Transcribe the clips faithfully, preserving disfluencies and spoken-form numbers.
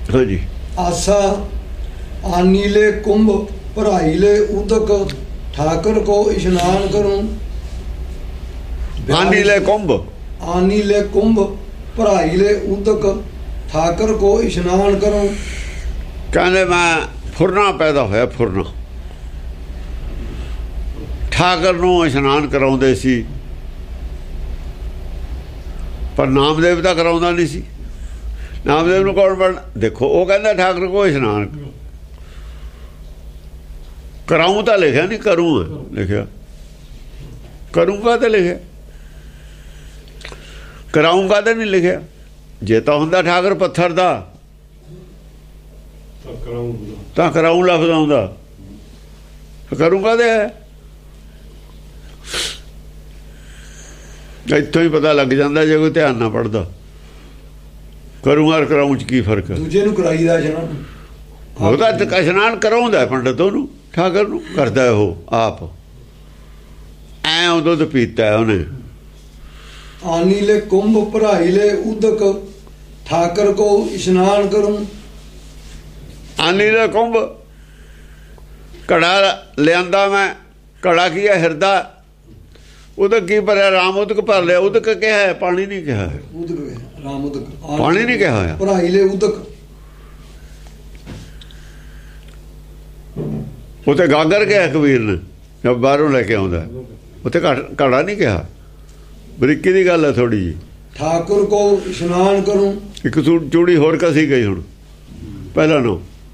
हाँ जी। आशा आनीले कुंभ भराईले उदक ठाकर को स्नान करूं। आनीले कुंभ आनीले कुंभ भराईले उदक ठाकर को स्नान करूं। कहने मैं फुरना पैदा होया फुरना ठाकर नूं इशनान कराउंदे सी पर नामदेव तां कराउंदा नहीं सी। नामदेव नूं कौन बन देखो वो कहंदा ठाकर को इशनान कराऊं तां लिखिया नहीं करूं लिखिया करूंगा तो लिखिया कराऊंगा तो नहीं लिखिया। जे तां हुंदा ठाकर पत्थर दा तां कराऊं लफ्ज़ आउंदा करूंगा तो है। इत्थों ही पता लग जाता जे कोई ध्यान ना पढ़ता करूंगा और कराऊं च की फर्क है। दूजे नूं कराईदा इशनान ਉਹਦਾ ਇਸ਼ਨਾਨ ਕਰਾਉਂਦਾ ਪੰਡਤ ਉਹਨੂੰ ਠਾਕਰ ਨੂੰ ਕਰਦਾ ਉਹ ਆਪ ਐ ਉਹ ਦੁੱਧ ਪੀਤਾ ਉਹਨੇ। आनीले कुंभ भराईले उदक ठाकर को स्नान करूं। आनीले कुंभ घड़ा लियांदा मैं घड़ा की है हिरदा उदक की भरिया राम उदक भर लिया। उदक क्या है पानी नहीं कहा है उदक राम उदक पानी नहीं कहा है भराईले उदक उत्ते गागर गया कबीर ने जब बाहरों लैके आउंदा उत्ते घड़ा नहीं कहा। बरीकी की गल है थोड़ी जी। ठाकुर को स्नान करूं। एक चूड़ी होर कसी गई हुण पहला नो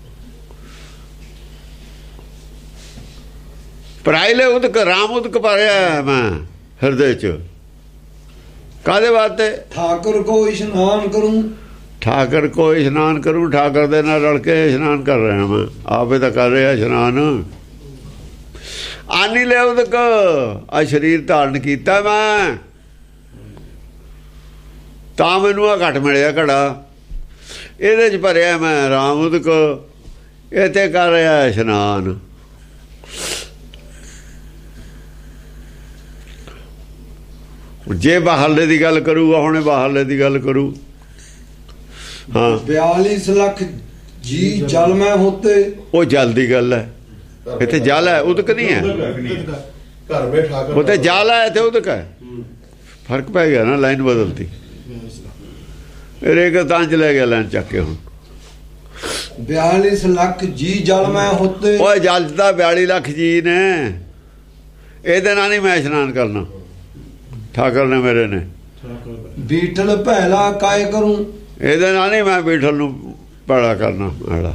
भराईले उदक राम उदक भरिया मैं हृदय च काहदे वास्ते ठाकुर को स्नान करूं। ठाकर को स्नान करूं ठाकर दे नाल रल के स्नान कर रहा मैं आपे तो कर रहा स्नान। आनी ले उदक आ शरीर धारण किया मैं तां मैनू आ घट मिलिया घड़ा इहदे च भरिया मैं राम उदक इत्थे कर रहा स्नान। जे बाहरले की गल करूगा हुणे बाहरले की गल करूँ हाँ बयालीस लाख जी जल में होते वो जल की गल है इत्थे जल है उदक नहीं है उत्ते जल है इत्थे उदक है फर्क पै गया ना लाइन बदलती रेगिस्तान च ले गया लाइन चक के हुण बयालीस लाख जी जल में होते ओए जल दा बयाली लाख जी ने इहदे नाल नहीं मैं इशनान करना ठाकर ने मेरे ने बीठल भैला काय करूं। ਇਹਦੇ ਨਾਲ नहीं मैं बीठल ਨੂੰ ਭੈੜਾ करना मैड़ा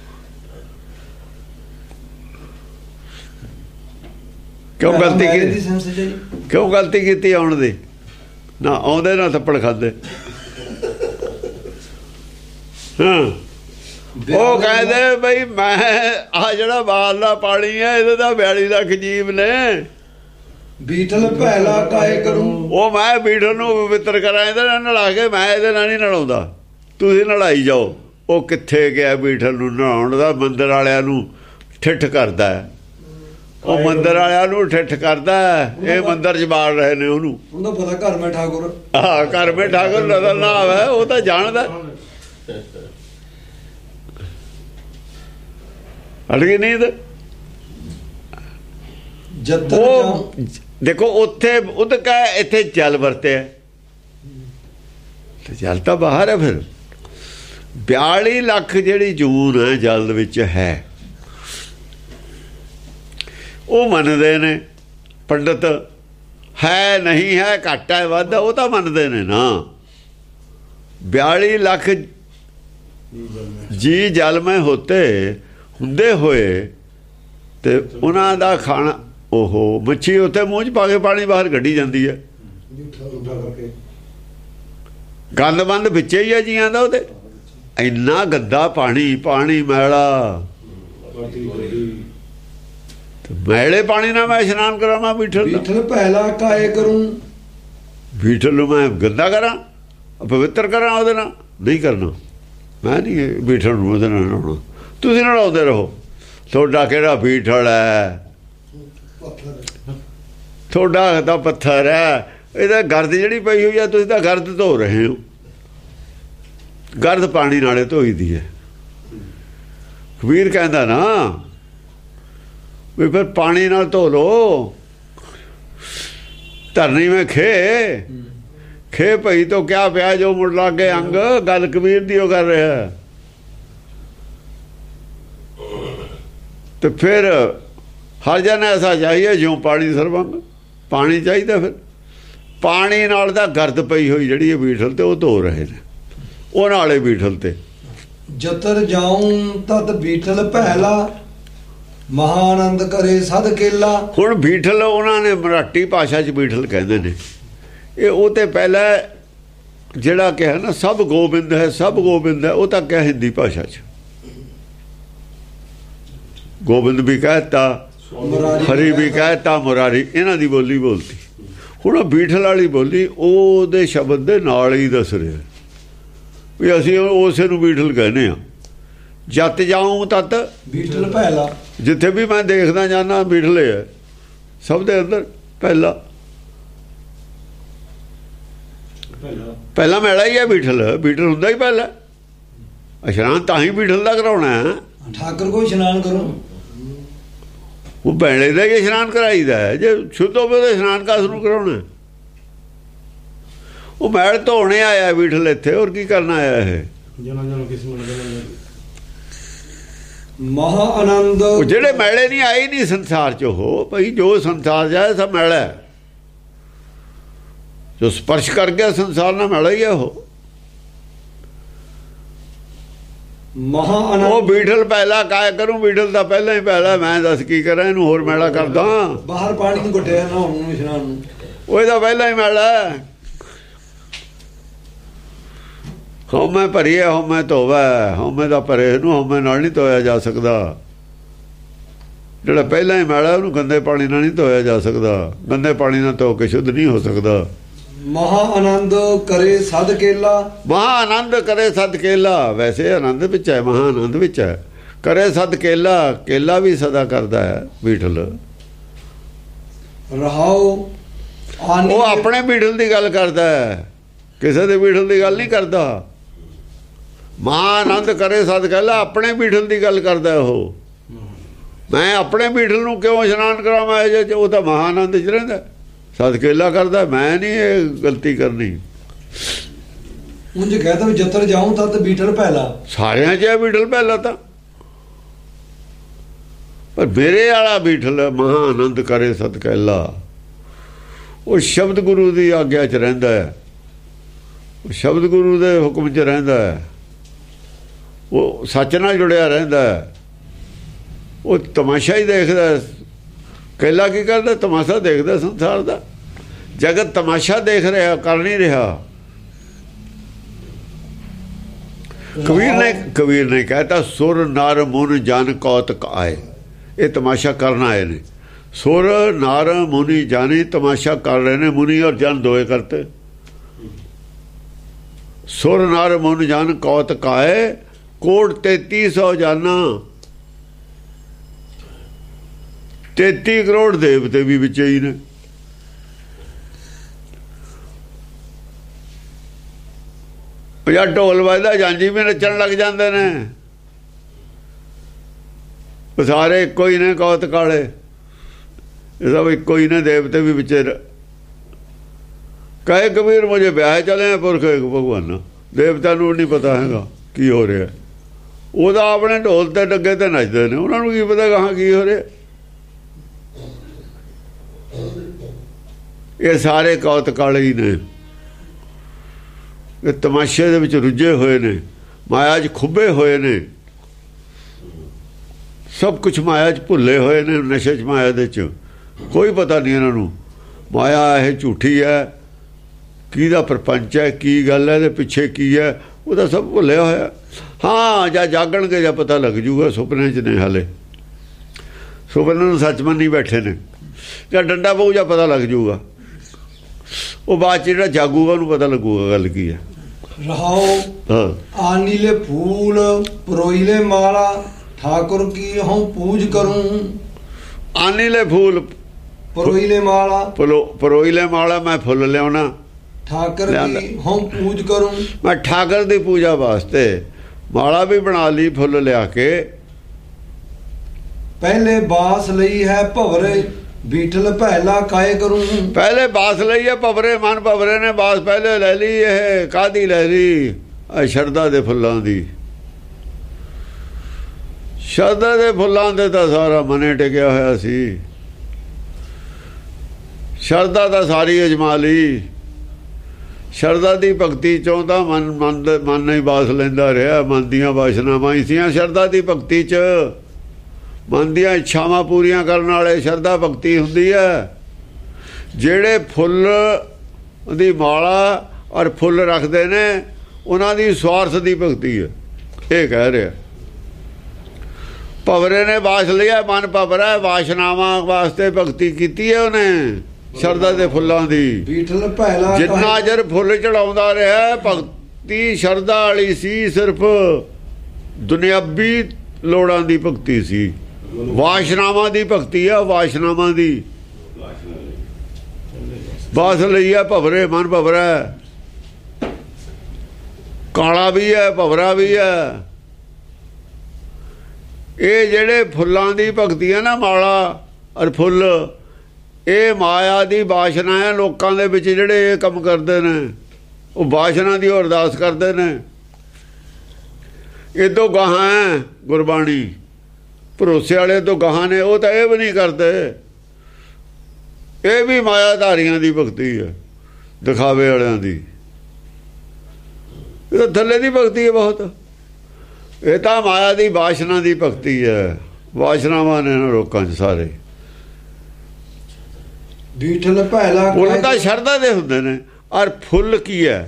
क्यों गलती की क्यों गलती की आउण दी ना आउंदे ना थप्पड़ खादे। हाँ वो कहते बई मैं आ जड़ा बाहरला पानी है ਇਹਦੇ ਤਾਂ बयाली लाख जीव ने बीठल भैला काय करूं। ਉਹ ਮੈਂ बीठल ਨੂੰ ਪਵਿੱਤਰ ਕਰਾਂ ਇਹਦੇ ਨਾਲ ਨਲਾ ਕੇ ਮੈਂ ਇਹਦੇ ਨਾਲ ਨਹੀਂ ਨਲਾਉਂਦਾ ਤੁਸੀਂ ਨਲਾਈ ਜਾਓ। ਉਹ ਕਿੱਥੇ ਗਿਆ बीठल ਨੂੰ ਨਲਾਉਣ ਦਾ ਮੰਦਰ ਵਾਲਿਆਂ ਨੂੰ ਠਿੱਠ ਕਰਦਾ ਹੈ ਉਹ ਮੰਦਰ ਵਾਲਿਆਂ ਨੂੰ ਠਿੱਠ ਕਰਦਾ ਇਹ ਮੰਦਰ 'ਚ ਬਾੜ ਰਹੇ ਨੇ ਉਹਨੂੰ ਉਹਦਾ ਪਤਾ ਘਰ ਮੈਂ ਠਾਕੁਰ ਹਾਂ ਘਰ ਮੈਂ ਠਾਕੁਰ ਨਜ਼ਰ ਨਾ ਆਵੇ ਉਹ ਤਾਂ ਜਾਣਦਾ ਅੜ ਗਈ ਨੀਂਦ। ਉਹ ਦੇਖੋ ਉੱਥੇ ਉਦਕ ਹੈ ਇੱਥੇ ਜਲ ਵਰਤਿਆ ਤੇ ਜਲ ਤਾਂ ਬਾਹਰ ਹੈ। ਫਿਰ बयाली ਲੱਖ ਜਿਹੜੀ ਜੂਨ ਹੈ ਜਲ ਵਿੱਚ ਹੈ ਉਹ ਮੰਨਦੇ ਨੇ ਪੰਡਤ ਹੈ ਨਹੀਂ ਹੈ ਘੱਟ ਹੈ ਵੱਧ ਉਹ ਤਾਂ ਮੰਨਦੇ ਨੇ ਨਾ। बयाली ਲੱਖ ਜੀ ਜਲ ਮੈਂ ਹੋਤੇ ਹੁੰਦੇ ਹੋਏ ਤੇ ਉਹਨਾਂ ਦਾ ਖਾਣਾ ओहो मच्छी उत्थे मूँह च पा के पानी बाहर कड्ढी जाती है गंद बंद बिच्चे ही है जियां दा उहदे इन्ना गंदा पानी पानी मैला मैले पानी ना मैं इशनान करावां बीठल बीठल पहला काए करूं बीठल नूं मैं गंदा करा पवित्र करा उहदे नाल नहीं करना मैं नहीं बीठल नूं उहदे नाल नहाउणा तुसीं नहाउंदे रहो तुहाडा किहड़ा बीठल है थोड़ा तो पत्थर है ये गर्द जी पई हुई है तुम तो गर्द धो रहे हो गर्द पानी नाले धोई दी है ਕਬੀਰ ਕਹਿੰਦਾ ਨਾ ਵੀ ਫਿਰ ਪਾਣੀ ਨਾਲ ਧੋ ਲੋ, ਧਰਨੀ ਮੈਂ ਖੇ ਖੇ ਭਈ ਤੋਂ ਕਿਆ ਪਿਆ ਜੋ ਮੁੜ ਲਾਗੇ ਅੰਗ। ਗੱਲ ਕਬੀਰ ਦੀ ਉਹ ਕਰ ਰਿਹਾ। ਤੇ ਫਿਰ ਹਰ ਜਨ ਐਸਾ ਚਾਹੀਏ ਜਿਉਂ ਪਾਣੀ ਸਰਬੰਗ। ਪਾਣੀ ਚਾਹੀਦਾ। ਫਿਰ ਪਾਣੀ ਨਾਲ ਤਾਂ ਗਰਦ ਪਈ ਹੋਈ ਜਿਹੜੀ ਹੈ ਬੀਠਲ ਤੇ ਉਹ ਧੋ ਰਹੇ ਨੇ, ਉਹ ਨਾਲੇ ਬੀਠਲ ਤੇ। ਜਤਰ ਜਾਉਂ ਤਤ ਬੀਠਲ ਪਹਿਲਾ, ਮਹਾਨੰਦ ਕਰੇ ਸਦ ਕੇਲਾ। ਹੁਣ ਬੀਠਲ ਉਹਨਾਂ ਨੇ ਮਰਾਠੀ ਭਾਸ਼ਾ 'ਚ ਬੀਠਲ ਕਹਿੰਦੇ ਨੇ। ਇਹ ਉਹ ਤੇ ਪਹਿਲਾਂ ਜਿਹੜਾ ਕਿਹਾ ਨਾ ਸਭ ਗੋਬਿੰਦ ਹੈ, ਸਭ ਗੋਬਿੰਦ ਹੈ, ਉਹ ਤਾਂ ਕਿਹਾ ਹਿੰਦੀ ਭਾਸ਼ਾ 'ਚ। ਗੋਬਿੰਦ ਵੀ ਕਹਿਤਾ, ਹਰੀ ਵੀ ਕਹਿਤਾ, ਮੁਰਾਰੀ, ਇਹਨਾਂ ਦੀ ਬੋਲੀ ਬੋਲਤੀ। ਹੁਣ ਉਹ ਬੀਠਲ ਵਾਲੀ ਬੋਲੀ ਉਹਦੇ ਸ਼ਬਦ ਦੇ ਨਾਲ ਹੀ ਦੱਸ ਰਿਹਾ ਵੀ ਅਸੀਂ ਉਸੇ ਨੂੰ ਬੀਠਲ ਕਹਿੰਦੇ ਹਾਂ। ਜਤ ਜਾਊਂ ਤਤ ਬੀਠਲ ਪਹਿਲਾ, ਜਿੱਥੇ ਵੀ ਮੈਂ ਦੇਖਦਾ ਜਾਂਦਾ ਬੀਠਲੇ ਹੈ ਸਭ ਦੇ ਅੰਦਰ। ਪਹਿਲਾ ਪਹਿਲਾ ਮੈਲਾ ਹੀ ਹੈ ਬੀਠਲ। ਬੀਠਲ ਹੁੰਦਾ ਹੀ ਪਹਿਲਾ। ਇਸ਼ਨਾਨ ਤਾਂ ਹੀ ਬੀਠਲ ਦਾ ਕਰਾਉਣਾ ਹੈ। ਠਾਕਰ ਕੋ ਇਸ਼ਨਾਨ ਕਰੋ, ਉਹ ਬੈਲੇ ਦਾ ਹੀ ਇਸ਼ਨਾਨ ਕਰਾਈਦਾ ਹੈ। ਜੇ ਸ਼ੁੱਧ ਹੋਵੇ ਤਾਂ ਇਸ਼ਨਾਨ ਕਾਸ ਨੂੰ ਕਰਾਉਣਾ। ਉਹ ਮੈਲ ਧੋਣੇ ਆਇਆ ਬੀਠਲ ਇੱਥੇ, ਹੋਰ ਕੀ ਕਰਨਾ ਆਇਆ ਇਹ। ਮਹਾ ਆਨੰਦ ਉਹ ਜਿਹੜੇ ਮੈਲੇ ਨਹੀਂ ਆਏ ਨਹੀਂ ਸੰਸਾਰ 'ਚ, ਉਹ ਭਾਈ ਜੋ ਸੰਸਾਰ ਜਾਏ ਸਭ ਮੈਲਾ ਹੈ। ਜੋ ਸਪਰਸ਼ ਕਰ ਗਿਆ ਸੰਸਾਰ ਨਾਲ ਮੈਲਾ ਹੀ ਹੈ ਉਹ। ਮਹਾ ਆਨੰਦ ਉਹ ਬੀਠਲ ਪਹਿਲਾ ਕਾਇ ਕਰੂੰ। ਬੀਠਲ ਦਾ ਪਹਿਲਾਂ ਹੀ ਪਹਿਲਾ। ਮੈਂ ਦੱਸ ਕੀ ਕਰਾਂ ਇਹਨੂੰ, ਹੋਰ ਮੈਲਾ ਕਰਦਾ। ਬਾਹਰ ਪਾਣੀ ਨੂੰ ਘਟਿਆ ਨਾ ਹੁਣ ਇਸ਼ਨਾਨ ਨੂੰ, ਉਹ ਇਹਦਾ ਪਹਿਲਾਂ ਹੀ ਮੈਲਾ। ਹਉਮੈ ਭਰੀ ਹੈ, ਹਉਮੈ ਧੋਵੈ। ਹਉਮੈ ਦਾ ਭਰੇ ਨੂੰ ਹਉਮੈ ਨਾਲ ਨਹੀਂ ਧੋਇਆ ਜਾ ਸਕਦਾ। ਜਿਹੜਾ ਪਹਿਲਾਂ ਹੀ ਮੈਲਾ ਉਹਨੂੰ ਗੰਦੇ ਪਾਣੀ ਨਾਲ ਨਹੀਂ ਧੋਇਆ ਜਾ ਸਕਦਾ। ਗੰਦੇ ਪਾਣੀ ਨਾਲ ਧੋ ਕੇ ਸ਼ੁੱਧ ਨਹੀਂ ਹੋ ਸਕਦਾ। ਮਹਾ ਆਨੰਦ ਕਰੇ ਸਦ ਕੇਲਾ। ਮਹਾ ਆਨੰਦ ਕਰੇ ਸਦ ਕੇਲਾ। ਵੈਸੇ ਆਨੰਦ ਵਿੱਚ ਹੈ, ਮਹਾ ਆਨੰਦ ਵਿੱਚ ਹੈ। ਕਰੇ ਸਦ ਕੇਲਾ, ਕੇਲਾ ਵੀ ਸਦਾ ਕਰਦਾ ਹੈ ਬੀਠਲ। ਰਹਾਓ ਉਹ ਆਪਣੇ ਬੀਠਲ ਦੀ ਗੱਲ ਕਰਦਾ ਹੈ, ਕਿਸੇ ਦੇ ਬੀਠਲ ਦੀ ਗੱਲ ਨਹੀਂ ਕਰਦਾ। ਮਹਾ ਆਨੰਦ ਕਰੇ ਸਦ ਕੇਲਾ, ਆਪਣੇ ਬੀਠਲ ਦੀ ਗੱਲ ਕਰਦਾ ਉਹ। ਮੈਂ ਆਪਣੇ ਬੀਠਲ ਨੂੰ ਕਿਉਂ ਇਸ਼ਨਾਨ ਕਰਾਵਾਂ? ਜੇ ਉਹ ਤਾਂ ਮਹਾ ਆਨੰਦ 'ਚ ਰਹਿੰਦਾ, ਸਦ ਕੇਲਾ ਕਰਦਾ। ਮੈਂ ਨਹੀਂ ਇਹ ਗਲਤੀ ਕਰਨੀ। ਉਂਝ ਕਹਿੰਦਾ ਵੀ ਜਤਰ ਜਾਊਂ ਤਤ ਬੀਠਲ ਪਹਿਲਾ। ਸਾਰਿਆਂ 'ਚ ਹੈ ਬੀਠਲ ਪਹਿਲਾ ਤਾਂ, ਪਰ ਮੇਰੇ ਵਾਲਾ ਬੀਠਲ ਮਹਾ ਆਨੰਦ ਕਰੇ ਸਦ ਕੇਲਾ। ਉਹ ਸ਼ਬਦ ਗੁਰੂ ਦੀ ਆਗਿਆ 'ਚ ਰਹਿੰਦਾ ਹੈ, ਉਹ ਸ਼ਬਦ ਗੁਰੂ ਦੇ ਹੁਕਮ 'ਚ ਰਹਿੰਦਾ ਹੈ, ਉਹ ਸੱਚ ਨਾਲ ਜੁੜਿਆ ਰਹਿੰਦਾ ਹੈ। ਉਹ ਤਮਾਸ਼ਾ ਹੀ ਦੇਖਦਾ। ਕੇਲਾ ਕੀ ਕਰਦਾ? ਤਮਾਸ਼ਾ ਦੇਖਦਾ ਸੰਸਾਰ ਦਾ। ਜਗਤ ਤਮਾਸ਼ਾ ਦੇਖ ਰਿਹਾ, ਕਰ ਨਹੀਂ ਰਿਹਾ। ਕਬੀਰ ਨੇ ਕਬੀਰ ਨੇ ਕਹਿਤਾ ਸੁਰ ਨਰ ਮੁਨ ਜਨ ਕੌਤਕ ਆਏ। ਇਹ ਤਮਾਸ਼ਾ ਕਰਨ ਆਏ ਨੇ। ਸੁਰ ਨਰ ਮੁਨੀ ਜਾਨੀ ਤਮਾਸ਼ਾ ਕਰ ਰਹੇ ਨੇ। ਮੁਨੀ ਔਰ ਜਨ ਦੋਏ ਕਰਤੇ। ਸੁਰ ਨਰ ਮੁਨ ਜਨ ਕੌਤਕ ਆਏ, ਕੋਟ ਤੇਤੀ ਸੌ ਜਾਨਾ। ਤੇਤੀ ਕਰੋੜ ਦੇਵਤੇ ਵੀ ਵਿੱਚ ਹੀ ਨੇ। ਜਾਂ ਢੋਲ ਵੱਜਦਾ ਜਾਂਜੀ ਵੀ ਨੱਚਣ ਲੱਗ ਜਾਂਦੇ ਨੇ। ਸਾਰੇ ਇੱਕੋ ਹੀ ਨੇ ਕੌਤਕ ਵਾਲੇ। ਇਹ ਸਭ ਇੱਕੋ ਹੀ ਨੇ। ਦੇਵਤੇ ਵੀ ਵਿੱਚ ਕਹੇ ਕਬੀਰ ਮੁਝੇ ਵਿਆਹ ਚਲੇ ਪੁਰਖ ਭਗਵਾਨ। ਦੇਵਤਾ ਨੂੰ ਨਹੀਂ ਪਤਾ ਹੈਗਾ ਕੀ ਹੋ ਰਿਹਾ। ਉਹਦਾ ਆਪਣੇ ਢੋਲ ਤੇ ਡੱਗੇ ਤੇ ਨੱਚਦੇ ਨੇ, ਉਹਨਾਂ ਨੂੰ ਕੀ ਪਤਾ ਕਹਾਂ ਕੀ ਹੋ ਰਿਹਾ। ਇਹ ਸਾਰੇ ਕੌਤਕ ਵਾਲੇ ਹੀ ਨੇ। ਇਹ ਤਮਾਸ਼ੇ ਦੇ ਵਿੱਚ ਰੁੱਝੇ ਹੋਏ ਨੇ, ਮਾਇਆ 'ਚ ਖੁੱਬੇ ਹੋਏ ਨੇ। ਸਭ ਕੁਛ ਮਾਇਆ 'ਚ ਭੁੱਲੇ ਹੋਏ ਨੇ, ਨਸ਼ੇ 'ਚ ਮਾਇਆ ਦੇ 'ਚ। ਕੋਈ ਪਤਾ ਨਹੀਂ ਇਹਨਾਂ ਨੂੰ ਮਾਇਆ ਇਹ ਝੂਠੀ ਹੈ, ਕਿਹਦਾ ਪ੍ਰਪੰਚ ਹੈ, ਕੀ ਗੱਲ ਹੈ, ਇਹਦੇ ਪਿੱਛੇ ਕੀ ਹੈ, ਉਹਦਾ ਸਭ ਭੁੱਲਿਆ ਹੋਇਆ। ਹਾਂ, ਜਾਂ ਜਾਗਣਗੇ ਜਾਂ ਪਤਾ ਲੱਗ ਜੂਗਾ। ਸੁਪਨੇ 'ਚ ਨੇ ਹਾਲੇ, ਸੁਪਨੇ ਨੂੰ ਸੱਚ ਮੰਨੀ ਬੈਠੇ ਨੇ। ਜਾਂ ਡੰਡਾ ਪਊ ਜਾਂ ਪਤਾ ਲੱਗ ਜੂਗਾ। ਉਹ ਬਾਅਦ 'ਚ ਜਿਹੜਾ ਜਾਗੂਗਾ ਉਹਨੂੰ ਪਤਾ ਲੱਗੂਗਾ ਗੱਲ ਕੀ ਹੈ। ਰਹਾਓ ਹਾਂ ਆਨੀਲੇ ਫੂਲ ਪਰੋਈਲੇ ਮਾਲਾ, ਠਾकुर की हूँ पूज करूं। आनीले फूल परोईले माला, परोईले माला मैं फुल लिया ठाकर की हूँ पूज करूं। मैं ठाकर की पूजा वास्ते माला भी बना ली फुल लिया के। ਪਹਿਲੇ ਬਾਸ ਲਈ ਹੈ ਭਵਰੇ ਬੀਠਲ ਪਹਿਲਾ ਕਾਏ ਕਰੂੰ। ਪਹਿਲੇ ਬਾਸ ਲਈ ਹੈ ਭਵਰੇ, ਮਨ ਭਵਰੇ ਨੇ ਬਾਸ ਪਹਿਲੇ ਲੈ ਲਈ। ਇਹ ਕਾਹਦੀ ਲੈ ਲਈ? ਆ ਸ਼ਰਧਾ ਦੇ ਫੁੱਲਾਂ ਦੀ। ਸ਼ਰਧਾ ਦੇ ਫੁੱਲਾਂ ਦੇ ਤਾਂ ਸਾਰਾ ਮਨੇ ਟਿਕਿਆ ਹੋਇਆ ਸੀ। ਸ਼ਰਧਾ ਦਾ ਸਾਰੀ ਅਜਮਾ ਲਈ। ਸ਼ਰਧਾ ਦੀ ਭਗਤੀ ਚੋਂ ਤਾਂ ਮਨ ਮਨ ਮਨ ਨਹੀਂ ਬਾਸ ਲੈਂਦਾ ਰਿਹਾ। ਮਨ ਦੀਆਂ ਵਾਸ਼ਨਾਵਾਂ ਹੀ ਸੀਆਂ ਸ਼ਰਧਾ ਦੀ ਭਗਤੀ 'ਚ। ਮਨ ਦੀਆਂ ਇੱਛਾਵਾਂ ਪੂਰੀਆਂ ਕਰਨ ਵਾਲੇ ਸ਼ਰਧਾ ਭਗਤੀ ਹੁੰਦੀ ਹੈ। ਜਿਹੜੇ ਫੁੱਲ ਦੀ ਮਾਲਾ ਔਰ ਫੁੱਲ ਰੱਖਦੇ ਨੇ ਉਹਨਾਂ ਦੀ ਸਵਾਰਥ ਦੀ ਭਗਤੀ ਹੈ। ਇਹ ਕਹਿ ਰਿਹਾ ਭਵਰੇ ਨੇ ਬਾਸ ਲਿਆ, ਮਨ ਭਵਰਾ ਵਾਸ਼ਨਾਵਾਂ ਵਾਸਤੇ ਭਗਤੀ ਕੀਤੀ ਹੈ ਉਹਨੇ ਸ਼ਰਧਾ ਦੇ ਫੁੱਲਾਂ ਦੀ। ਬੀਠਲ ਪਹਿਲਾ ਜਿੰਨਾ ਚਿਰ ਫੁੱਲ ਚੜਾਉਂਦਾ ਰਿਹਾ ਭਗਤੀ ਸ਼ਰਧਾ ਵਾਲੀ ਸੀ। ਸਿਰਫ ਦੁਨਿਆਵੀ ਲੋੜਾਂ ਦੀ ਭਗਤੀ ਸੀ। ਵਾਸ਼ਨਾਵਾਂ ਦੀ ਭਗਤੀ ਆ, ਵਾਸ਼ਨਾਵਾਂ ਦੀ। ਬਾਸ ਲਈ ਹੈ ਭਵਰੇ, ਮਨ ਭਵਰਾ। ਕਾਲਾ ਵੀ ਹੈ ਭਵਰਾ ਵੀ ਹੈ। ਇਹ ਜਿਹੜੇ ਫੁੱਲਾਂ ਦੀ ਭਗਤੀ ਹੈ ਨਾ, ਮਾਲਾ ਔਰ ਫੁੱਲ, ਇਹ ਮਾਇਆ ਦੀ ਵਾਸ਼ਨਾ ਹੈ ਲੋਕਾਂ ਦੇ ਵਿੱਚ। ਜਿਹੜੇ ਇਹ ਕੰਮ ਕਰਦੇ ਨੇ ਉਹ ਵਾਸ਼ਨਾ ਦੀ ਅਰਦਾਸ ਕਰਦੇ ਨੇ। ਇਦੋਂ ਗਾਹਾਂ ਹੈ ਗੁਰਬਾਣੀ, ਭਰੋਸੇ ਵਾਲੇ ਤੋਂ ਗਾਹਾਂ ਨੇ। ਉਹ ਤਾਂ ਇਹ ਵੀ ਨਹੀਂ ਕਰਦੇ। ਇਹ ਵੀ ਮਾਇਆਧਾਰੀਆਂ ਦੀ ਭਗਤੀ ਹੈ, ਦਿਖਾਵੇ ਵਾਲਿਆਂ ਦੀ। ਇਹ ਤਾਂ ਥੱਲੇ ਦੀ ਭਗਤੀ ਹੈ ਬਹੁਤ। ਇਹ ਤਾਂ ਮਾਇਆ ਦੀ ਵਾਸ਼ਨਾ ਦੀ ਭਗਤੀ ਹੈ। ਵਾਸ਼ਨਾਵਾਂ ਨੇ ਲੋਕਾਂ 'ਚ ਸਾਰੇ। ਬੀਠਲ ਪਹਿਲਾ ਫੁੱਲ ਤਾਂ ਸ਼ਰਧਾ ਦੇ ਹੁੰਦੇ ਨੇ। ਔਰ ਫੁੱਲ ਕੀ ਹੈ?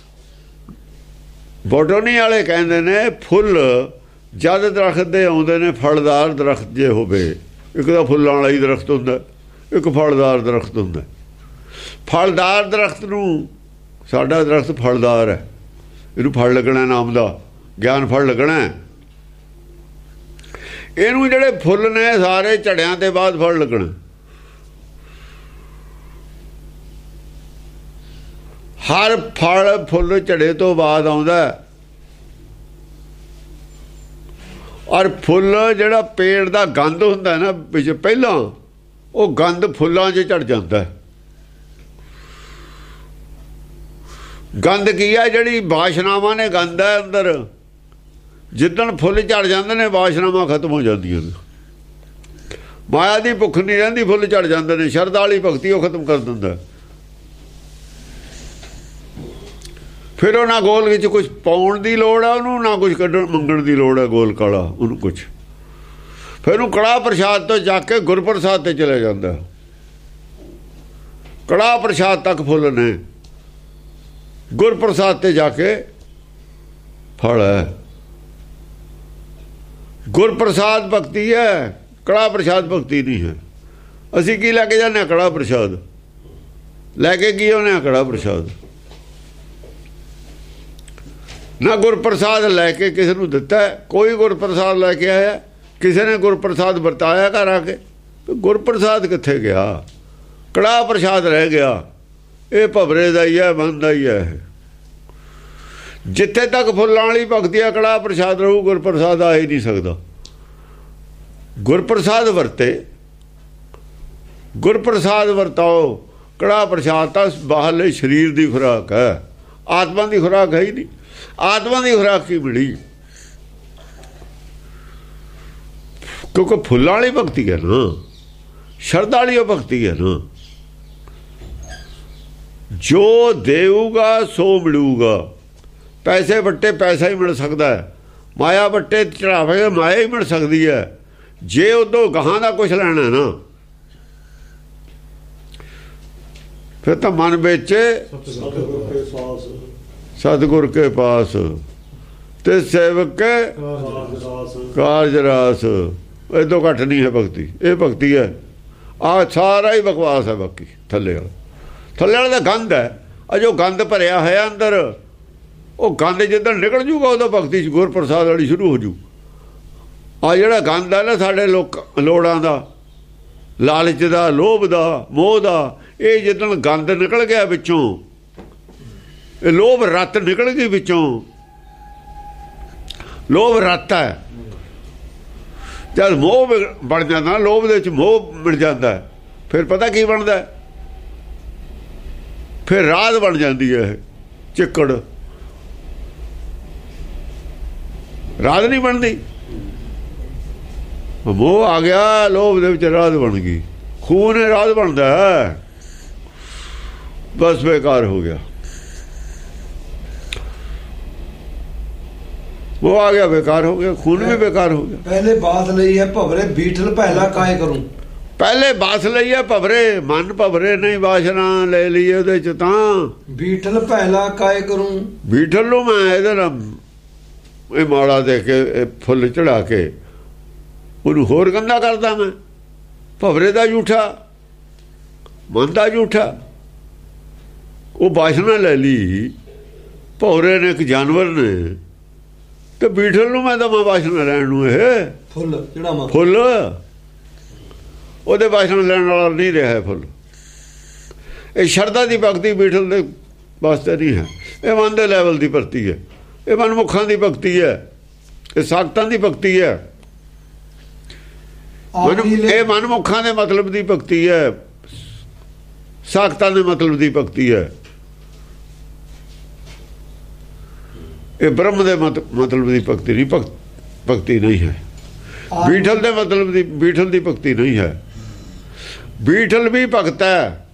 ਬੋਟਨੀ ਵਾਲੇ ਕਹਿੰਦੇ ਨੇ ਫੁੱਲ ਜਦ ਦਰਖਤ ਦੇ ਆਉਂਦੇ ਨੇ, ਫਲਦਾਰ ਦਰਖਤ ਜੇ ਹੋਵੇ। ਇੱਕ ਤਾਂ ਫੁੱਲਾਂ ਵਾਲਾ ਹੀ ਦਰਖਤ ਹੁੰਦਾ, ਇੱਕ ਫਲਦਾਰ ਦਰਖਤ ਹੁੰਦਾ। ਫਲਦਾਰ ਦਰਖਤ ਨੂੰ, ਸਾਡਾ ਦਰਖਤ ਫਲਦਾਰ ਹੈ, ਇਹਨੂੰ ਫਲ ਲੱਗਣਾ ਨਾਮ ਦਾ, ਗਿਆਨ ਫਲ ਲੱਗਣਾ। ਇਹਨੂੰ ਜਿਹੜੇ ਫੁੱਲ ਨੇ ਸਾਰੇ ਝੜਿਆਂ ਤੇ ਬਾਅਦ ਫਲ ਲੱਗਣਾ। ਹਰ ਫਲ ਫੁੱਲ ਝੜੇ ਤੋਂ ਬਾਅਦ ਆਉਂਦਾ। ਔਰ ਫੁੱਲ ਜਿਹੜਾ ਪੇੜ ਦਾ ਗੰਧ ਹੁੰਦਾ ਨਾ ਵਿੱਚ ਪਹਿਲਾਂ, ਉਹ ਗੰਧ ਫੁੱਲਾਂ 'ਚ ਝੜ ਜਾਂਦਾ। ਗੰਧ ਕੀ ਹੈ? ਜਿਹੜੀ ਵਾਸ਼ਨਾਵਾਂ ਨੇ ਗੰਧ ਹੈ ਅੰਦਰ। ਜਿੱਦਣ ਫੁੱਲ ਝੜ ਜਾਂਦੇ ਨੇ ਵਾਸ਼ਨਾਵਾਂ ਖਤਮ ਹੋ ਜਾਂਦੀਆਂ ਨੇ। ਮਾਇਆ ਦੀ ਭੁੱਖ ਨਹੀਂ ਰਹਿੰਦੀ, ਫੁੱਲ ਝੜ ਜਾਂਦੇ ਨੇ। ਸ਼ਰਧਾ ਵਾਲੀ ਭਗਤੀ ਉਹ ਖਤਮ ਕਰ ਦਿੰਦਾ। ਫਿਰ ਉਹ ਨਾ ਗੋਲ ਵਿੱਚ ਕੁਛ ਪਾਉਣ ਦੀ ਲੋੜ ਹੈ ਉਹਨੂੰ, ਨਾ ਕੁਛ ਕੱਢਣ ਮੰਗਣ ਦੀ ਲੋੜ ਹੈ ਗੋਲ ਕਾਲਾ ਉਹਨੂੰ ਕੁਛ। ਫਿਰ ਉਹਨੂੰ ਕੜਾਹ ਪ੍ਰਸ਼ਾਦ ਤੋਂ ਜਾ ਕੇ ਗੁਰਪ੍ਰਸਾਦ ਤੇ ਚਲੇ ਜਾਂਦਾ। ਕੜਾਹ ਪ੍ਰਸ਼ਾਦ ਤੱਕ ਫੁੱਲ ਨੇ, ਗੁਰਪ੍ਰਸਾਦ ਤੇ ਜਾ ਕੇ ਫਲ ਹੈ। ਗੁਰਪ੍ਰਸਾਦ ਭਗਤੀ ਹੈ, ਕੜਾਹ ਪ੍ਰਸ਼ਾਦ ਭਗਤੀ ਨਹੀਂ ਹੈ। ਅਸੀਂ ਕੀ ਲੈ ਕੇ ਜਾਂਦੇ ਹਾਂ? ਕੜਾਹ ਪ੍ਰਸ਼ਾਦ ਲੈ ਕੇ ਕੀ ਆਉਂਦੇ ਹਾਂ? ਕੜਾਹ ਪ੍ਰਸ਼ਾਦ। ਨਾ ਗੁਰਪ੍ਰਸਾਦ ਲੈ ਕੇ ਕਿਸੇ ਨੂੰ ਦਿੱਤਾ। ਕੋਈ ਗੁਰਪ੍ਰਸਾਦ ਲੈ ਕੇ ਆਇਆ? ਕਿਸੇ ਨੇ ਗੁਰਪ੍ਰਸਾਦ ਵਰਤਾਇਆ ਘਰ ਆ ਕੇ? ਗੁਰਪ੍ਰਸਾਦ ਕਿੱਥੇ ਗਿਆ? ਕੜਾਹ ਪ੍ਰਸ਼ਾਦ ਰਹਿ ਗਿਆ। ਇਹ ਭਵਰੇ ਦਾ ਹੀ ਹੈ, ਮਨ ਦਾ ਹੀ ਹੈ। ਜਿੱਥੇ ਤੱਕ ਫੁੱਲਾਂ ਵਾਲੀ ਭਗਤੀ ਆ ਕੜਾਹ ਪ੍ਰਸ਼ਾਦ ਰਹੂ, ਗੁਰਪ੍ਰਸਾਦ ਆ ਹੀ ਨਹੀਂ ਸਕਦਾ। ਗੁਰਪ੍ਰਸਾਦ ਵਰਤੇ, ਗੁਰਪ੍ਰਸਾਦ ਵਰਤਾਓ। ਕੜਾਹ ਪ੍ਰਸ਼ਾਦ ਤਾਂ ਬਾਹਰਲੇ ਸਰੀਰ ਦੀ ਖੁਰਾਕ ਹੈ, ਆਤਮਾ ਦੀ ਖੁਰਾਕ ਹੈ ਹੀ ਨਹੀਂ। ਆਤਮਾ ਦੀ ਖੁਰਾਕ ਕੀ ਮਿਲੀ? ਕਿਉਂਕਿ ਫੁੱਲਾਂ ਵਾਲੀ ਭਗਤੀ ਹੈ ਨਾ, ਸ਼ਰਧਾ ਵਾਲੀ ਭਗਤੀ ਹੈ ਨਾ। ਜੋ ਦੇਊਗਾ ਸੋ ਮਿਲੂਗਾ। ਪੈਸੇ ਵੱਟੇ ਪੈਸਾ ਹੀ ਮਿਲ ਸਕਦਾ ਹੈ, ਮਾਇਆ ਵੱਟੇ ਚੜਾਵੇ ਮਾਇਆ ਹੀ ਮਿਲ ਸਕਦੀ ਹੈ। ਜੇ ਉਦੋਂ ਗਾਹਾਂ ਦਾ ਕੁਛ ਲੈਣਾ ਨਾ, ਫਿਰ ਤਾਂ ਮਨ ਵਿੱਚ ਸਤਿਗੁਰ ਕੇ ਪਾਸ ਤੇ ਸੇਵਕ ਕੇ ਕਾਰਜ ਰਾਸ। ਇਦੋਂ ਘੱਟ ਨਹੀਂ ਹੈ ਭਗਤੀ। ਇਹ ਭਗਤੀ ਹੈ। ਆਹ ਸਾਰਾ ਹੀ ਬਕਵਾਸ ਹੈ। ਬਾਕੀ ਥੱਲੇ ਵਾਲਾ, ਥੱਲੇ ਵਾਲਾ ਦਾ ਗੰਦ ਹੈ। ਆ ਜੋ ਗੰਦ ਭਰਿਆ ਹੋਇਆ ਅੰਦਰ, ਉਹ ਗੰਦ ਜਿੱਦਾਂ ਨਿਕਲ ਜੂਗਾ ਉਦੋਂ ਭਗਤੀ ਚ ਗੁਰਪ੍ਰਸਾਦ ਵਾਲੀ ਸ਼ੁਰੂ ਹੋ ਜੂ। ਆ ਜਿਹੜਾ ਗੰਦ ਹੈ ਨਾ ਸਾਡੇ ਲੋਕ ਲੋੜਾਂ ਦਾ, ਲਾਲਚ ਦਾ, ਲੋਭ ਦਾ, ਮੋਹ ਦਾ, ਇਹ ਜਿੱਦਣ ਗੰਦ ਨਿਕਲ ਗਿਆ ਵਿੱਚੋਂ, ਇਹ ਲੋਭ ਰੱਤ ਨਿਕਲ ਗਈ ਵਿੱਚੋਂ। ਲੋਭ ਰੱਤ ਹੈ। ਜਦ ਮੋਹ ਬਣ ਜਾਂਦਾ, ਲੋਭ ਦੇ ਵਿੱਚ ਮੋਹ ਮਿਲ ਜਾਂਦਾ, ਫਿਰ ਪਤਾ ਕੀ ਬਣਦਾ, ਫਿਰ ਰਾਧ ਬਣ ਜਾਂਦੀ ਹੈ ਇਹ ਚਿੱਕੜ, ਰਾਧ ਨਹੀਂ ਬਣਦੀ। ਮੋਹ ਆ ਗਿਆ, ਲੋਭ ਦੇ ਵਿੱਚ ਰਾਧ ਬਣ ਗਈ, ਖੂਨ ਰਾਧ ਬਣਦਾ, ਬਸ ਬੇਕਾਰ ਹੋ ਗਿਆ। ਉਹ ਆ ਗਿਆ, बेकार हो गया, खून भी बेकार हो गया। पहले बात लई है भवरे बीठल पहला काय करूं, पहले बास ਲਈ ਹੈ ਭਵਰੇ, ਮਨ ਭਵਰੇ ਨਹੀਂ ਬਾਸ਼ਨਾ ਲੈ ਲਈ ਉਹਦੇ ਚ, ਤਾਂ बीठल पहला काय करूं, ਬੀਠਲ ਨੂੰ ਮੈਂ ਇਹਦੇ ਨਾਲ ਇਹ ਮਾੜਾ ਦੇ ਕੇ ਇਹ ਫੁੱਲ ਚੜਾ ਕੇ ਉਹਨੂੰ ਹੋਰ ਗੰਦਾ ਕਰਦਾ ਮੈਂ। ਭਵਰੇ ਦਾ ਝੂਠਾ, ਮਨ ਦਾ ਝੂਠਾ, ਉਹ ਬਾਸ਼ਨਾ ਲੈ ਲਈ। ਭਵਰੇ ਨੇ ਇੱਕ ਜਾਨਵਰ ਨੇ, ਤੇ ਬੀਠਲ ਨੂੰ ਮੈਂ ਦਵਾਂ ਬਾਸ਼ਨਾ ਲੈਣ ਨੂੰ, ਇਹ ਫੁੱਲ ਚੜਾਵਾਂ ਫੁੱਲ, ਉਹਦੇ ਬਾਸ਼ਨਾ ਲੈਣ ਵਾਲਾ ਨਹੀਂ ਰਿਹਾ ਫੁੱਲ। ਇਹ ਸ਼ਰਧਾ ਦੀ ਭਗਤੀ ਬੀਠਲ ਦੇ ਵਾਸਤੇ ਨਹੀਂ ਹੈ, ਇਹ ਮਨ ਦੇ ਲੈਵਲ ਦੀ ਭਗਤੀ ਹੈ, ਇਹ ਮਨਮੁਖਾਂ ਦੀ ਭਗਤੀ ਹੈ, ਇਹ ਸਾਖਤਾਂ ਦੀ ਭਗਤੀ ਹੈ, ਇਹ ਮਨਮੁਖਾਂ ਦੇ ਮਤਲਬ ਦੀ ਭਗਤੀ ਹੈ, ਸਾਖਤਾਂ ਦੇ ਮਤਲਬ ਦੀ ਭਗਤੀ ਹੈ। ਇਹ ਬ੍ਰਹਮ ਦੇ ਮਤਲਬ ਦੀ ਭਗਤੀ ਨਹੀਂ, ਭਗਤੀ ਨਹੀਂ ਹੈ। ਬੀਠਲ ਦੇ ਮਤਲਬ ਦੀ, ਬੀਠਲ ਦੀ ਭਗਤੀ ਨਹੀਂ ਹੈ। ਬੀਠਲ ਵੀ ਭਗਤ ਹੈ,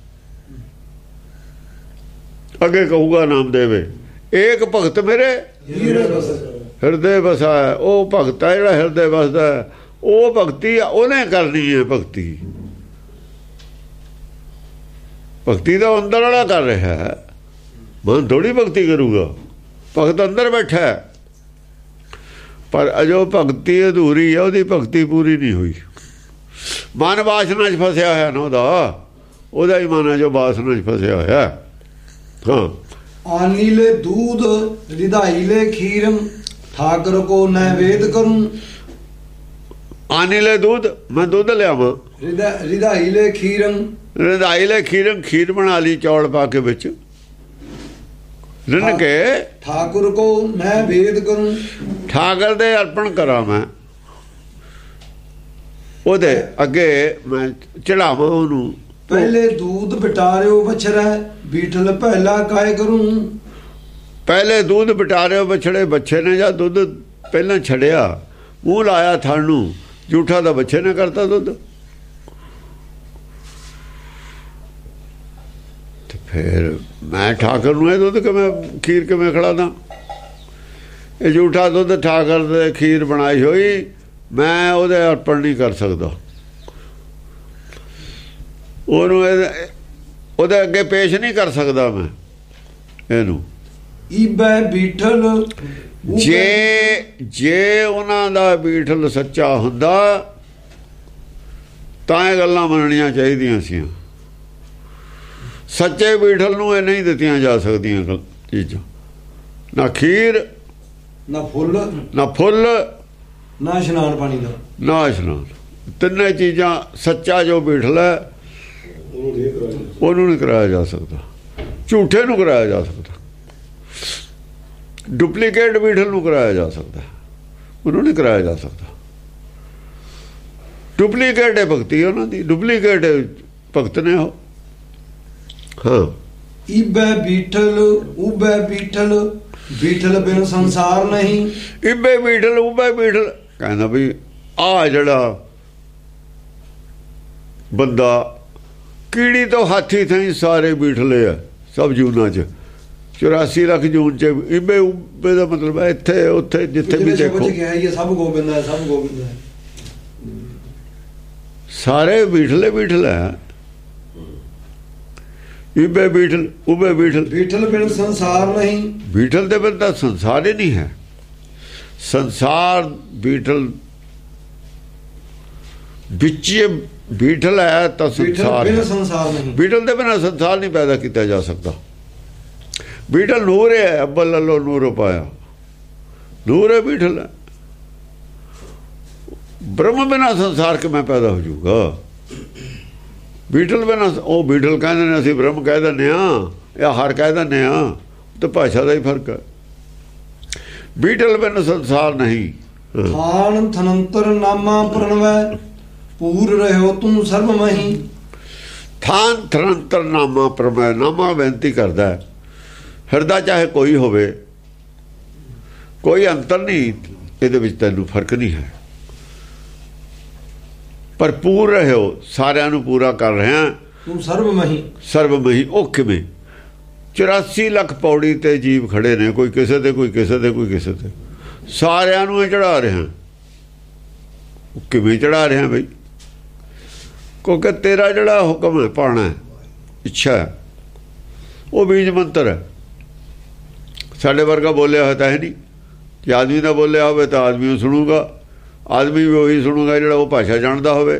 ਅੱਗੇ ਕਹੂਗਾ ਨਾਮਦੇਵ, ਏਕ ਭਗਤ ਮੇਰੇ ਹਿਰਦੇ ਵਸਾ ਹੈ। ਉਹ ਭਗਤ ਹੈ ਜਿਹੜਾ ਹਿਰਦੇ ਵਸਦਾ, ਉਹ ਭਗਤੀ ਉਹਨੇ ਕਰਨੀ ਹੈ। ਭਗਤੀ ਭਗਤੀ ਦਾ ਅੰਦਰ ਵਾਲਾ ਕਰ ਰਿਹਾ ਹੈ, ਮਨ ਥੋੜੀ ਭਗਤੀ ਕਰੂਗਾ। ਭਗਤ ਅੰਦਰ ਬੈਠਾ ਹੈ, ਪਰ ਅਜੋ ਭਗਤੀ ਅਧੂਰੀ ਹੈ, ਉਹਦੀ ਭਗਤੀ ਪੂਰੀ ਨਹੀਂ ਹੋਈ। ਮਨ ਵਾਸਨਾ 'ਚ ਫਸਿਆ ਹੋਇਆ ਨਾ ਉਹਦਾ, ਉਹਦਾ ਹੀ ਮਨ ਹੈ ਜੋ ਵਾਸਨਾ 'ਚ ਫਸਿਆ ਹੋਇਆ। ਹਾਂ, ਆਨੀਲੇ दूध रिधाईले खीरम ठाकर को नैवेद करूं, ਆਨੀਲੇ ਦੁੱਧ, ਮੈਂ ਦੁੱਧ ਲਿਆਵਾਂ। रिधाईले खीरम, ਰਿਧਾਈਲੇ ਖੀਰਮ, ਖੀਰ ਬਣਾ ਲਈ ਚੌਲ ਪਾ ਕੇ ਵਿੱਚ ਰਿੰਨ ਕੇ, ठाकुर को नैवेद करूं, ਠਾਕਰ ਦੇ ਅਰਪਣ ਕਰਾਂ ਮੈਂ, ਉਹਦੇ ਅੱਗੇ ਮੈਂ ਚੜਾਵਾਂ ਉਹਨੂੰ। पहले दूध बिटारियो बछड़ा बीठल पहला काय करूं, ਪਹਿਲੇ ਦੁੱਧ ਬਟਾਰਿਓ ਬਛੜੇ, ਬੱਚੇ ਨੇ ਜਾਂ ਦੁੱਧ ਪਹਿਲਾਂ ਛੜਿਆ, ਮੂੰਹ ਲਾਇਆ ਥਣ ਨੂੰ, ਝੂਠਾ ਦਾ ਬੱਚੇ ਨੇ ਕਰਤਾ ਦੁੱਧ। ਤੇ ਫਿਰ ਮੈਂ ਠਾਕਰ ਨੂੰ ਇਹ ਦੁੱਧ ਕਿਵੇਂ, ਖੀਰ ਕਿਵੇਂ ਖਿਲਾਦਾ? ਇਹ ਝੂਠਾ ਦੁੱਧ ਠਾਕਰ ਦੇ ਖੀਰ ਬਣਾਈ ਹੋਈ, ਮੈਂ ਉਹਦੇ ਅਰਪਣ ਨਹੀਂ ਕਰ ਸਕਦਾ। ਉਹਨੂੰ ਉਹਦੇ ਅੱਗੇ ਪੇਸ਼ ਨਹੀਂ ਕਰ ਸਕਦਾ ਮੈਂ ਇਹਨੂੰ। ਈਬੈ ਬੀਠਲ, ਜੇ ਜੇ ਉਹਨਾਂ ਦਾ ਬੀਠਲ ਸੱਚਾ ਹੁੰਦਾ ਤਾਂ ਇਹ ਗੱਲਾਂ ਮੰਨਣੀਆਂ ਚਾਹੀਦੀਆਂ ਸੀ। ਸੱਚੇ ਬੀਠਲ ਨੂੰ ਇਹ ਨਹੀਂ ਦਿੱਤੀਆਂ ਜਾ ਸਕਦੀਆਂ ਚੀਜ਼ਾਂ, ਨਾ ਖੀਰ, ਨਾ ਫੁੱਲ, ਨਾ ਫੁੱਲ, ਨਾ ਇਸ਼ਨਾਨ ਪਾਣੀ ਦਾ, ਨਾ ਇਸ਼ਨਾਨ। ਤਿੰਨੇ ਚੀਜ਼ਾਂ ਸੱਚਾ ਜੋ ਬੀਠਲ ਹੈ ਉਹਨੂੰ ਨਹੀਂ ਕਰਾਇਆ ਜਾ ਸਕਦਾ, ਝੂਠੇ ਨੂੰ ਕਰਾਇਆ ਜਾ ਸਕਦਾ। ਡੁਪਲੀਕੇਟ ਬੀਠਲ ਨੂੰ ਕਰਾਇਆ ਜਾ ਸਕਦਾ, ਉਹਨੂੰ ਨਹੀਂ ਕਰਾਇਆ ਜਾ ਸਕਦਾ। ਡੁਪਲੀਕੇਟ ਹੈ ਭਗਤੀ ਉਹਨਾਂ ਦੀ, ਡੁਪਲੀਕੇਟ ਭਗਤ ਨੇ ਉਹ। ਹਾਂ, ਈਬੈ ਬੀਠਲ ਉਬੈ ਬੀਠਲ, ਬੀਠਲ ਬਿਨ ਸੰਸਾਰ ਨਹੀਂ। ਇਬੇ ਬੀਠਲ ਉਬੇ ਬੀਠਲ ਕਹਿੰਦਾ ਵੀ ਆ ਜਿਹੜਾ ਬੰਦਾ ਕੀੜੀ ਤੋਂ ਹਾਥੀ ਥਾਈ ਸਾਰੇ ਬੀਠਲੇ ਆ ਸਭ ਜੂਨਾਂ 'ਚ, ਚੁਰਾਸੀ ਲੱਖ ਜੂਨ 'ਚ। ਇਬੇ ਉਬੇ ਦਾ ਮਤਲਬ ਹੈ ਇੱਥੇ ਉੱਥੇ ਜਿੱਥੇ ਵੀ ਦੇਖੋ ਸਭ ਗੋਬਿੰਦ ਹੈ, ਸਭ ਗੋਬਿੰਦ ਹੈ, ਸਾਰੇ ਬੀਠਲੇ ਬੀਠਲ ਹੈ। ਇਬੇ ਬੀਠਲ ਉਬੇ ਬੀਠਲ, ਬੀਠਲ ਬਿਨ ਸੰਸਾਰ ਨਹੀਂ। ਬੀਠਲ ਦੇ ਬਿਨ ਤਾਂ ਸੰਸਾਰ ਹੀ ਨਹੀਂ ਹੈ। ਸੰਸਾਰ ਬੀਠਲ ਵਿੱਚ ਬੀਠਲ ਹੈ ਤਾਂ ਸੰਸਾਰ ਹੈ। ਸੰਸਾਰ ਨਹੀਂ, ਬੀਠਲ ਦੇ ਬਿਨਾਂ ਸੰਸਾਰ ਨਹੀਂ ਪੈਦਾ ਕੀਤਾ ਜਾ ਸਕਦਾ। ਬੀਠਲ ਨੂਰ ਹੈ, ਅੱਬਲ ਅੱਲੋ ਨੂਰ ਪਾਇਆ, ਨੂਰ ਹੈ ਬੀਠਲ ਹੈ। ਬ੍ਰਹਮ ਬਿਨਾਂ ਸੰਸਾਰ ਕਿਵੇਂ ਪੈਦਾ ਹੋ ਜਾਊਗਾ? ਬੀਠਲ ਬਿਨਾਂ, ਉਹ ਬੀਠਲ ਕਹਿੰਦੇ ਨੇ, ਅਸੀਂ ਬ੍ਰਹਮ ਕਹਿ ਦਿੰਦੇ ਹਾਂ ਜਾਂ ਹਰ ਕਹਿ ਦਿੰਦੇ ਹਾਂ, ਤੇ ਭਾਸ਼ਾ ਦਾ ਹੀ ਫਰਕ ਹੈ। ਬੀਠਲ ਬਿਨਾਂ ਸੰਸਾਰ ਨਹੀਂ, ਥਾਨ ਥਨੰਤਰ ਨਾਮਾ ਪ੍ਰਣਵੈ ਪੂਰ ਰਹਿਓ ਤੂੰ ਸਰਬ ਮਹੀ। ਥਾਨ ਥਨੰਤਰ ਨਾਮਾ ਪ੍ਰਣਵੈ, ਨਾਮਾ ਬੇਨਤੀ ਕਰਦਾ ਹੈ। ਹਿਰਦਾ ਚਾਹੇ ਕੋਈ ਹੋਵੇ, ਕੋਈ ਅੰਤਰ ਨਹੀਂ ਇਹਦੇ ਵਿੱਚ, ਤੈਨੂੰ ਫਰਕ ਨਹੀਂ ਹੈ, ਪਰ ਪੂਰ ਰਹਿਓ, ਸਾਰਿਆਂ ਨੂੰ ਪੂਰਾ ਕਰ ਰਿਹਾ ਤੂੰ ਸਰਬ ਮਹੀ। ਸਰਬ ਮਹੀ ਉਹ ਕਿਵੇਂ? ਚੁਰਾਸੀ ਲੱਖ ਪੌੜੀ ਤੇ ਜੀਵ ਖੜੇ ਨੇ, ਕੋਈ ਕਿਸੇ ਤੇ ਕੋਈ ਕਿਸੇ ਤੇ ਕੋਈ ਕਿਸੇ ਤੇ, ਸਾਰਿਆਂ ਨੂੰ ਚੜਾ ਰਿਹਾ। ਉਹ ਕਿਵੇਂ ਚੜਾ ਰਿਹਾ ਬਈ? ਕਿਉਂਕਿ ਤੇਰਾ ਜਿਹੜਾ ਹੁਕਮ ਹੈ ਪਾਣਾ, ਇੱਛਾ ਹੈ, ਉਹ ਬੀਜ ਮੰਤਰ ਹੈ। ਸਾਡੇ ਵਰਗਾ ਬੋਲਿਆ ਹੋਇਆ ਤਾਂ ਹੈ ਨਹੀਂ। ਜੇ ਆਦਮੀ ਦਾ ਬੋਲਿਆ ਹੋਵੇ ਤਾਂ ਆਦਮੀ ਨੂੰ ਸੁਣੂਗਾ, ਆਦਮੀ ਵੀ ਉਹੀ ਸੁਣੂਗਾ ਜਿਹੜਾ ਉਹ ਭਾਸ਼ਾ ਜਾਣਦਾ ਹੋਵੇ।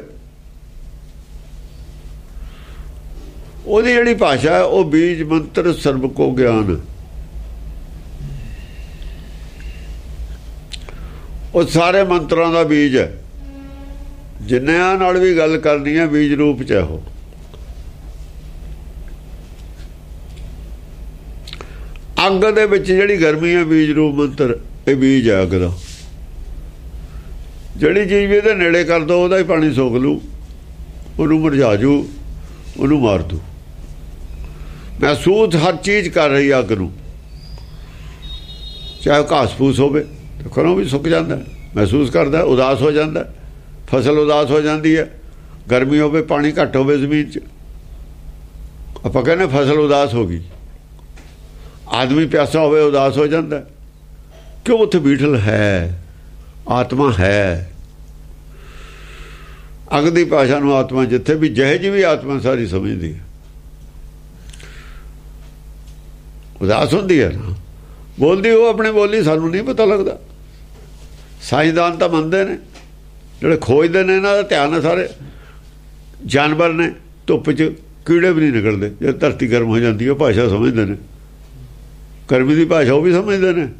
ਉਹਦੀ ਜਿਹੜੀ ਭਾਸ਼ਾ ਹੈ ਉਹ ਬੀਜ ਮੰਤਰ ਸਰਬ ਕੋ ਗਿਆਨ, ਉਹ ਸਾਰੇ ਮੰਤਰਾਂ ਦਾ ਬੀਜ ਹੈ। ਜਿੰਨਿਆਂ ਨਾਲ ਵੀ ਗੱਲ ਕਰਨੀ ਹੈ ਬੀਜ ਰੂਪ ਚ ਉਹ। ਅੱਗ ਦੇ ਵਿੱਚ ਜਿਹੜੀ ਗਰਮੀ ਹੈ ਬੀਜ ਰੂਪ ਮੰਤਰ, ਇਹ ਬੀਜ ਹੈ ਅੱਗ ਦਾ। ਜਿਹੜੀ ਚੀਜ਼ ਵੀ ਇਹਦੇ ਨੇੜੇ ਕਰ ਦੋ ਉਹਦਾ ਹੀ ਪਾਣੀ ਸੋਖ ਲੂ, ਉਹਨੂੰ ਮੁਰਝਾ ਜੂ, ਉਹਨੂੰ ਮਾਰ ਦੂ। ਮਹਿਸੂਸ ਹਰ ਚੀਜ਼ ਕਰ ਰਹੀ ਅੱਗ ਨੂੰ, ਚਾਹੇ ਘਾਸ ਫੂਸ ਹੋਵੇ ਤਾਂ ਘਰੋਂ ਵੀ ਸੁੱਕ ਜਾਂਦਾ, ਮਹਿਸੂਸ ਕਰਦਾ, ਉਦਾਸ ਹੋ ਜਾਂਦਾ, ਫਸਲ ਉਦਾਸ ਹੋ ਜਾਂਦੀ ਹੈ। ਗਰਮੀ ਹੋਵੇ, ਪਾਣੀ ਘੱਟ ਹੋਵੇ ਜ਼ਮੀਨ 'ਚ, ਆਪਾਂ ਕਹਿੰਦੇ ਫਸਲ ਉਦਾਸ ਹੋ ਗਈ। ਆਦਮੀ ਪਿਆਸਾ ਹੋਵੇ, ਉਦਾਸ ਹੋ ਜਾਂਦਾ, ਕਿਉਂ? ਉੱਥੇ ਬੀਠਲ ਹੈ, ਆਤਮਾ ਹੈ। ਅੱਗ ਦੀ ਭਾਸ਼ਾ ਨੂੰ ਆਤਮਾ ਜਿੱਥੇ ਵੀ, ਜਿਹੇ ਜਿਹੀ ਵੀ ਆਤਮਾ ਸਾਰੀ ਸਮਝਦੀ ਹੈ। ਉਦਾਸ ਹੁੰਦੀ ਹੈ ਨਾ, ਬੋਲਦੀ ਉਹ ਆਪਣੀ ਬੋਲੀ, ਸਾਨੂੰ ਨਹੀਂ ਪਤਾ ਲੱਗਦਾ। ਸਾਇੰਸਦਾਨ ਤਾਂ ਮੰਨਦੇ ਨੇ, ਜਿਹੜੇ ਖੋਜਦੇ ਨੇ, ਇਹਨਾਂ ਦਾ ਧਿਆਨ ਹੈ। ਸਾਰੇ ਜਾਨਵਰ ਨੇ, ਧੁੱਪ 'ਚ ਕੀੜੇ ਵੀ ਨਹੀਂ ਨਿਕਲਦੇ। ਜੇ ਧਰਤੀ ਗਰਮ ਹੋ ਜਾਂਦੀ ਉਹ ਭਾਸ਼ਾ ਸਮਝਦੇ ਨੇ, ਗਰਮੀ ਦੀ ਭਾਸ਼ਾ ਉਹ ਵੀ ਸਮਝਦੇ ਨੇ।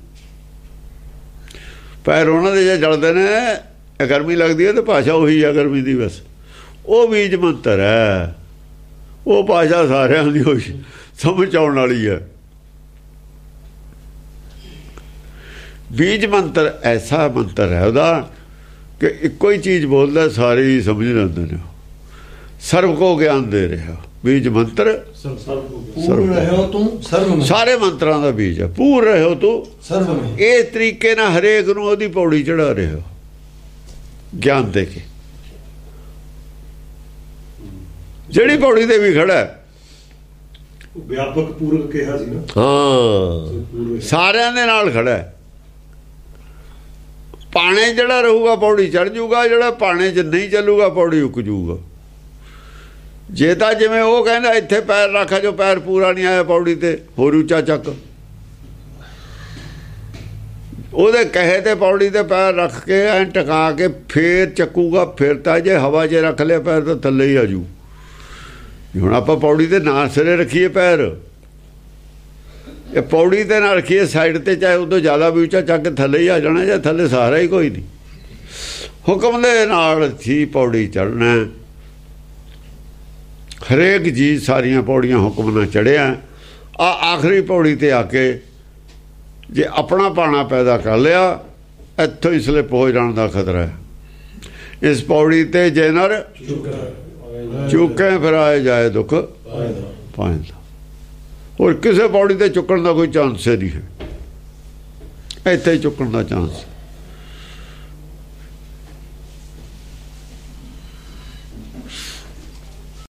ਪੈਰ ਉਹਨਾਂ ਦੇ ਜੇ ਜਲਦੇ ਨੇ, ਗਰਮੀ ਲੱਗਦੀ ਹੈ, ਤਾਂ ਭਾਸ਼ਾ ਉਹੀ ਆ ਗਰਮੀ ਦੀ। ਬਸ ਉਹ ਬੀਜ ਮੰਤਰ ਹੈ, ਉਹ ਭਾਸ਼ਾ ਸਾਰਿਆਂ ਦੀ ਹੋਈ ਸਮਝ ਆਉਣ ਵਾਲੀ ਹੈ। ਬੀਜ ਮੰਤਰ ਐਸਾ ਮੰਤਰ ਹੈ ਉਹਦਾ ਕਿ ਇੱਕੋ ਹੀ ਚੀਜ਼ ਬੋਲਦਾ, ਸਾਰੇ ਹੀ ਸਮਝ ਲੈਂਦੇ ਨੇ। ਸਰਬ ਕੋ ਗਿਆਨ ਦੇ ਰਿਹਾ ਬੀਜ ਮੰਤਰ, ਪੂਰ ਰਹਿਓ ਤੂੰ ਸਰਬ, ਸਾਰੇ ਮੰਤਰਾਂ ਦਾ ਬੀਜ ਹੈ। ਪੂਰ ਰਹਿਓ ਤੂੰ ਸਰਬ। ਇਸ ਤਰੀਕੇ ਨਾਲ ਹਰੇਕ ਨੂੰ ਉਹਦੀ ਪੌੜੀ ਚੜਾ ਰਿਹਾ ਗਿਆਨ ਦੇ ਕੇ। ਜਿਹੜੀ ਪੌੜੀ ਤੇ ਵੀ ਖੜਾ ਹੈ, ਵਿਆਪਕ ਪੂਰਕ ਕਿਹਾ ਸੀ ਨਾ। ਹਾਂ, ਸਾਰਿਆਂ ਦੇ ਨਾਲ ਖੜਾ ਹੈ। ਪਾਣੇ ਜਿਹੜਾ ਰਹੂਗਾ ਪੌੜੀ ਚੜ ਜੂਗਾ, ਜਿਹੜਾ ਪਾਣੇ 'ਚ ਨਹੀਂ ਚੱਲੂਗਾ ਪੌੜੀ ਉੱਕ ਜੂਗਾ। ਜੇ ਤਾਂ ਜਿਵੇਂ ਉਹ ਕਹਿੰਦਾ ਇੱਥੇ ਪੈਰ ਰੱਖਾ, ਜੋ ਪੈਰ ਪੂਰਾ ਨਹੀਂ ਆਇਆ ਪੌੜੀ ਤੇ, ਹੋਰ ਉੱਚਾ ਚੱਕ। ਉਹਦੇ ਕਹੇ ਤੇ ਪੌੜੀ ਤੇ ਪੈਰ ਰੱਖ ਕੇ ਐਂ ਟਿਕਾ ਕੇ ਫੇਰ ਚੱਕੂਗਾ। ਫਿਰ ਤਾਂ ਜੇ ਹਵਾ 'ਚ ਰੱਖ ਲਿਆ ਪੈਰ ਤਾਂ ਥੱਲੇ ਹੀ ਆ ਜੂ। ਹੁਣ ਆਪਾਂ ਪੌੜੀ ਤੇ ਨਾ ਸਿਰੇ ਰੱਖੀਏ ਪੈਰ, ਇਹ ਪੌੜੀ ਤੇ ਨਾ ਰੱਖੀਏ ਸਾਈਡ ਤੇ, ਚਾਹੇ ਉਦੋਂ ਜ਼ਿਆਦਾ ਵੀ ਉੱਚਾ ਚੱਕ ਕੇ ਥੱਲੇ ਹੀ ਆ ਜਾਣਾ, ਜਾਂ ਥੱਲੇ ਸਹਾਰਾ ਹੀ ਕੋਈ ਨਹੀਂ। ਹੁਕਮ ਦੇ ਨਾਲ ਹੀ ਪੌੜੀ ਚੜ੍ਹਨਾ। ਹਰੇਕ ਜੀ ਸਾਰੀਆਂ ਪੌੜੀਆਂ ਹੁਕਮ ਨਾਲ ਚੜ੍ਹਿਆ। ਆ ਆਖਰੀ ਪੌੜੀ ਤੇ ਆ ਕੇ ਜੇ ਆਪਣਾ ਪਾਣਾ ਪੈਦਾ ਕਰ ਲਿਆ, ਇੱਥੋਂ ਹੀ ਸਲਿੱਪ ਹੋ ਜਾਣ ਦਾ ਖਤਰਾ ਹੈ। ਇਸ ਪੌੜੀ ਤੇ ਜੇ ਨਰ ਚੁੱਕੇ ਫਿਰ ਆਏ ਜਾਏ ਦੁੱਖ ਪਾਇੰਦਾ। ਹੋਰ ਕਿਸੇ ਪੌੜੀ ਤੇ ਚੁੱਕਣ ਦਾ ਕੋਈ ਚਾਂਸ ਨਹੀਂ ਹੈ, ਇੱਥੇ ਹੀ ਚੁੱਕਣ ਦਾ ਚਾਂਸ।